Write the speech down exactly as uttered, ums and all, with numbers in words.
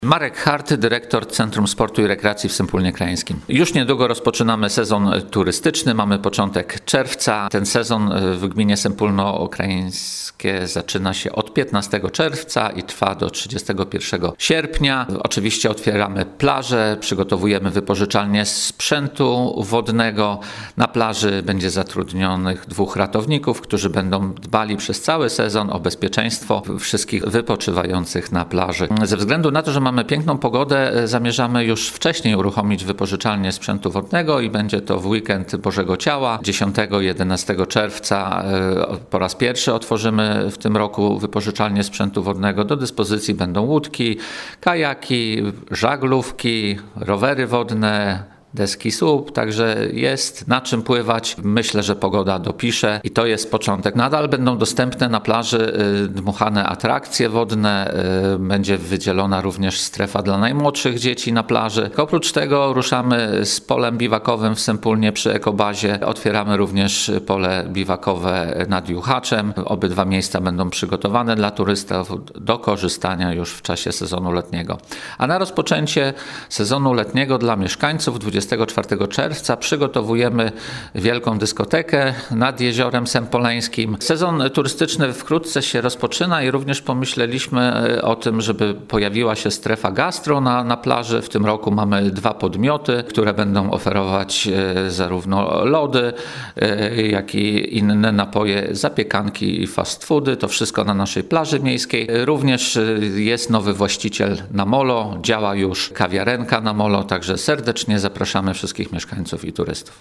Marek Hart, dyrektor Centrum Sportu i Rekreacji w Sępólnie Krajeńskim. Już niedługo rozpoczynamy sezon turystyczny, mamy początek czerwca. Ten sezon w gminie Sępólno-Krajeńskie zaczyna się od piętnastego czerwca i trwa do trzydziestego pierwszego sierpnia. Oczywiście otwieramy plaże, przygotowujemy wypożyczalnię sprzętu wodnego. Na plaży będzie zatrudnionych dwóch ratowników, którzy będą dbali przez cały sezon o bezpieczeństwo wszystkich wypoczywających na plaży. Ze względu na to, że mamy Mamy piękną pogodę, zamierzamy już wcześniej uruchomić wypożyczalnię sprzętu wodnego i będzie to w weekend Bożego Ciała. dziesiątego jedenastego czerwca po raz pierwszy otworzymy w tym roku wypożyczalnię sprzętu wodnego. Do dyspozycji będą łódki, kajaki, żaglówki, rowery wodne, deski słup, także jest na czym pływać. Myślę, że pogoda dopisze i to jest początek. Nadal będą dostępne na plaży dmuchane atrakcje wodne, będzie wydzielona również strefa dla najmłodszych dzieci na plaży. Oprócz tego ruszamy z polem biwakowym w Sępólnie przy ekobazie. Otwieramy również pole biwakowe nad Juchaczem. Obydwa miejsca będą przygotowane dla turystów do korzystania już w czasie sezonu letniego. A na rozpoczęcie sezonu letniego dla mieszkańców dwudziestego czwartego czerwca przygotowujemy wielką dyskotekę nad Jeziorem Sępoleńskim. Sezon turystyczny wkrótce się rozpoczyna i również pomyśleliśmy o tym, żeby pojawiła się strefa gastro na, na plaży. W tym roku mamy dwa podmioty, które będą oferować zarówno lody, jak i inne napoje, zapiekanki i fast foody. To wszystko na naszej plaży miejskiej. Również jest nowy właściciel na molo, działa już kawiarenka na molo, także serdecznie zapraszamy wszystkich mieszkańców i turystów.